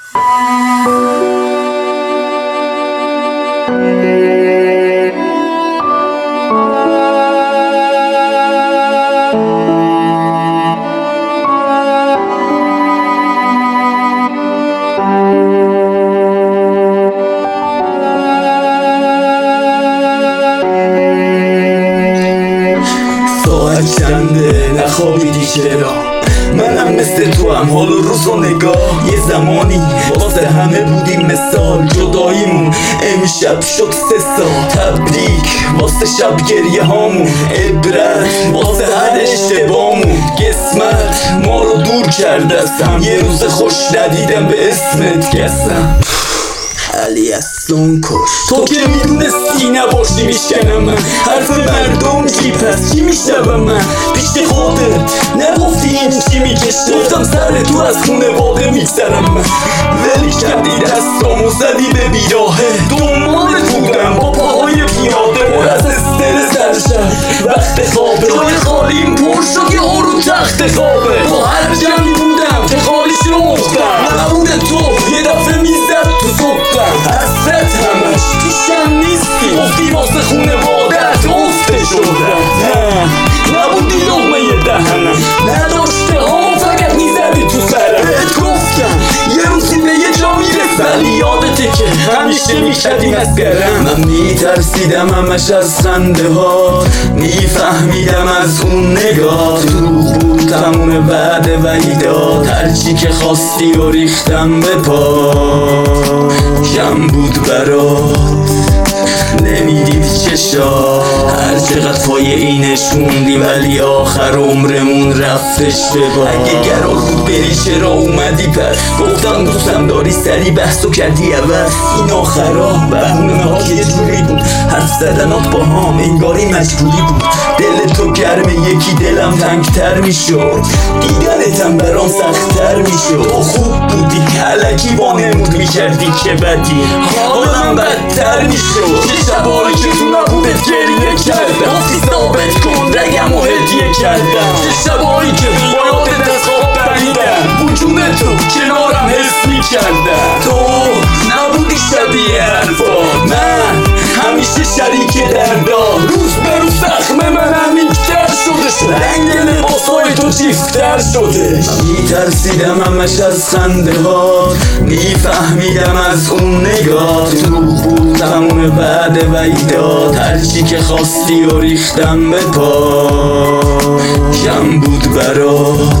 ساعت چنده نخوابیدی چرا؟ منم مثل تو هم حال و روز و نگاه. یه زمانی واسه همه بودیم مثال، جداییمون امشب شد 3 سال. تبریک واسه شب گریه هامون، عبرت واسه هر اشتباهمون. قسمت ما رو دور کرده استم، یه روز خوش ندیدم به اسمت کسم. علی اصلان کش تو که میدونستی نباشی میشکنم من. حرف مردم چی پس چی میشنوم من؟ پیش خودت نگفتی این چی میکشه؟ گفتم سر تو از خونواده میگذرم من. ولی کردی دستامو زدی به بیراهه، دنبالت بودم با پاهای پیاده. پر از استرس در شب وقت خوابه، جای خالیم پر شد یه رو تخت خوابه. با هر جمعی بودم که خالیش رو مختم، نبود تو یه دفعه میزد تو صبتم. حسرت همش پیشم نیستی، گفتی واسه خونوادت افته شدم. نه نبودی لقمه دهنم، نداشته ها فقط میزدی تو سرم. بهت گفتم یه روزی به یه جا میرسم، ولی یادته که همیشه میکردی مسگرم. من میترسیدم همش از خنده ها، میفهمیدم از اون نگاه. دروغ بود تموم وعده و ایداد، هرچی که خواستی و ریختم به پا. کم بود برات نمیدید چشا، هر چقدر پای اینش موندی ولی آخر عمرمون رفتش به با. اگه قرار بود بری چرا اومدی پس؟ گفتم دوستم داری سری بحثو کردی عوض. این آخرا بهونه ها یه جوری بود، حرف زدنات با هم انگاری مجبوری بود. دل تو گرمه یکی دلم تنگتر میشد، دیدنتم برام سختتر میشد. تو خوب بودی الکی وانمود میکردی که بدی، حالم بدتر میشد. یه شبایی که تو نبودت گریه کردم، گفتی ثابت کن رگم و هدیه کردم. یه شبایی که با یادت از خواب پریدم، وجود تو کنارم حس میکردم. تو نبودی شبیه حرفا، من همیشه شریک دردا. روز به روز زخم من عمیق‌تر شده، رنگ لباسای تو جیفتر شده. میترسیدم همش از خنده ها، میفهمیدم از اون نگاه. دروغ بود تموم وعده و ایداد، هرچی که خواستی و ریختم به پا. کم بود برات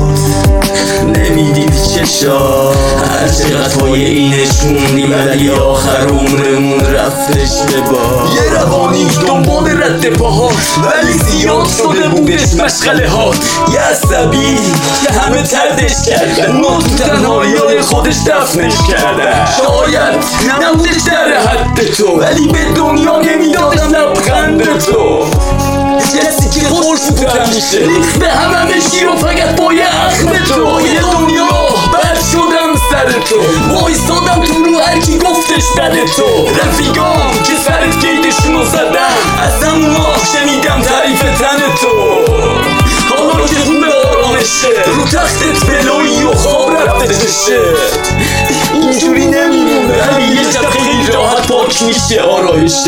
نمیدید چشا، هر چقدر پای اینش موندی ولی آخر عمرمون رفتش به با. یه روانی دنبال رد پاها، ولی زیاد شده بودش مشغله ها. یه عصبی که همه تردش کردن، اونا تو تنهایی خودش دفنش کردن. شاید نبودش در حد تو، ولی به دنیا نمیدادم لبخند تو. کسی که خوش بود همیشه ریخت به همه شیر و فقط با یه اخم تو. یه دنیا بد شدم سر تو، وایستادم تو رو هرکی گفتش بده تو. رفیقام که سرت گیدشونو زدم، از همونا شنیدم تعریف تن تو. حالا که خوبه آرامشه، رو تختت بلویی و خواب رفته چشه. اینجوری نمیمونه ولی یه شب خیلی راحت پاک میشه آرایشت.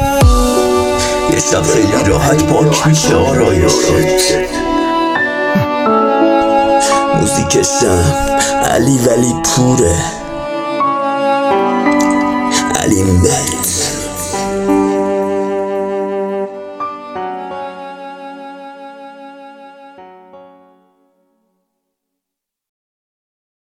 یه شب خیلی راحت پاک میشه آرایشت. موزیکشم علی ولی پوره، علی ملت.